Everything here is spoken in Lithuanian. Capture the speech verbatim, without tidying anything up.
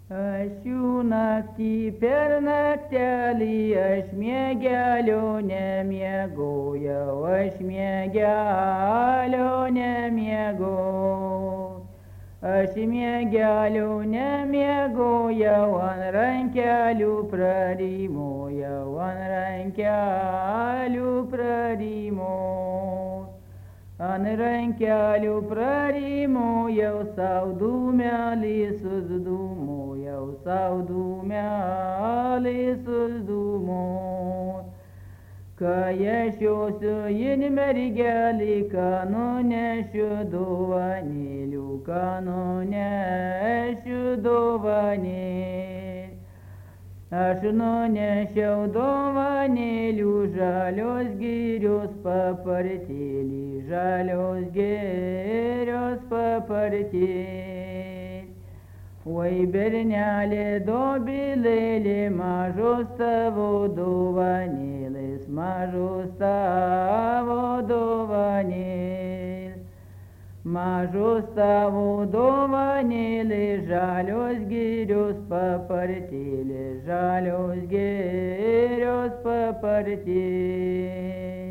Aš jų naktį per naktelį, aš miegelio nemiegojau, aš miegelio nemiegojau. Aš miegelio nemiegojau, ant rankelių prarimojau, ant rankelių prarimojau. Ant rankelių prarimojau, sau dūmelį suzdūmojau, sau dūmelį suzdūmojau. Kai aš josiu in mergelį, ką nunešiu dovanėlių, ką nunešiu dovanėlių. Aš nunešiau dovanėlių, žalios girios papartėlį, žalios girios papartėlį. Oi bernelė dobilėlė, mažos tavo dovanėlės, mažos tavo dovanėlės. Mažos tavo dovanėlės, žalios girios papartėlės, žalios girios papartėlės.